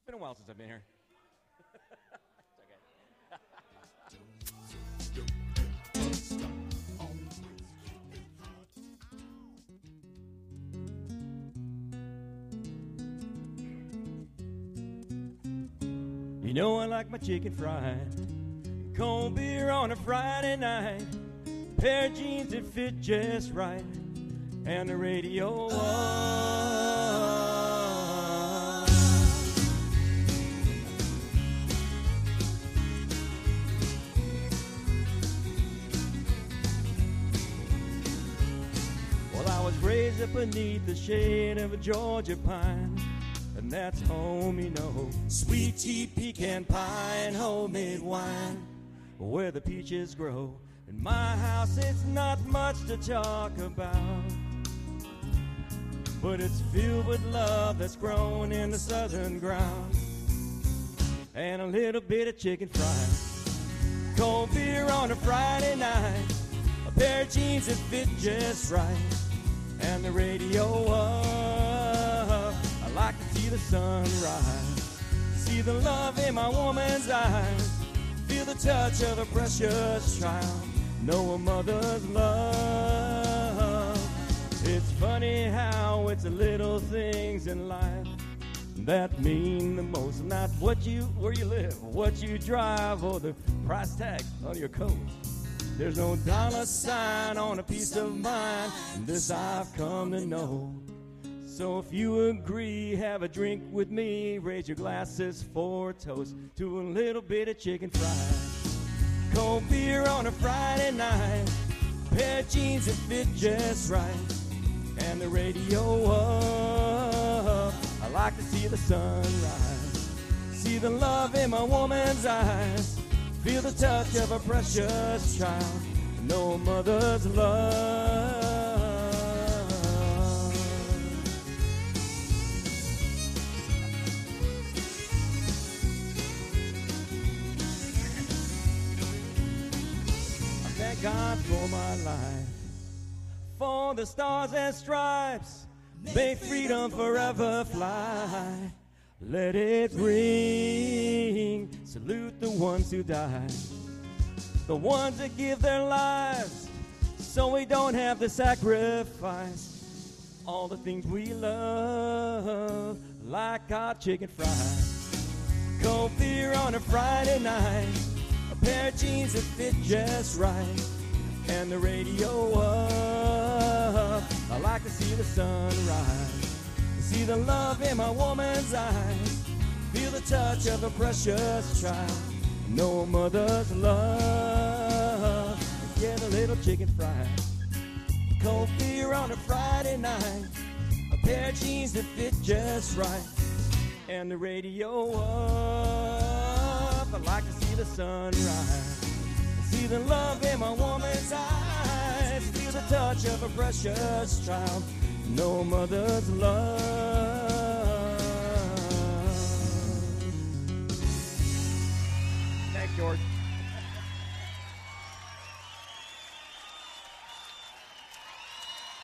It's been a while since I've been here. You know I like my chicken fried, cold beer on a Friday night, pair of jeans that fit just right, and the radio on. Well, I was raised up beneath the shade of a Georgia pine, and that's home, you know. Sweet tea, pecan pie, and homemade wine, where the peaches grow. In my house, it's not much to talk about, but it's filled with love that's grown in the southern ground, and a little bit of chicken fried, cold beer on a Friday night, a pair of jeans that fit just right, and the radio up. I like to see the sunrise, see the love in my woman's eyes, feel the touch of a precious child, know a mother's love. It's funny how it's the little things in life that mean the most. Not where you live, what you drive, or the price tag on your coat. There's no dollar sign on a piece of mind, and this I've come to know. So if you agree, have a drink with me, raise your glasses for a toast to a little bit of chicken fried, cold beer on a Friday night, pair of jeans that fit just right, and the radio up. I like to see the sunrise, see the love in my woman's eyes, feel the touch of a precious child, know a mother's love. I thank God for my life, for the stars and stripes, may freedom forever fly. Let it ring, salute the ones who died, the ones that give their lives so we don't have to sacrifice all the things we love, like our chicken fried, cold beer on a Friday night, a pair of jeans that fit just right, and the radio up. I like to see the sunrise, see the love in my woman's eyes, feel the touch of a precious child, know a mother's love. Get a little chicken fried, cold beer on a Friday night, a pair of jeans that fit just right, and the radio up. I like to see the sunrise, see the love in my woman's eyes, feel the touch of a precious child, know a mother's love. Thanks, George.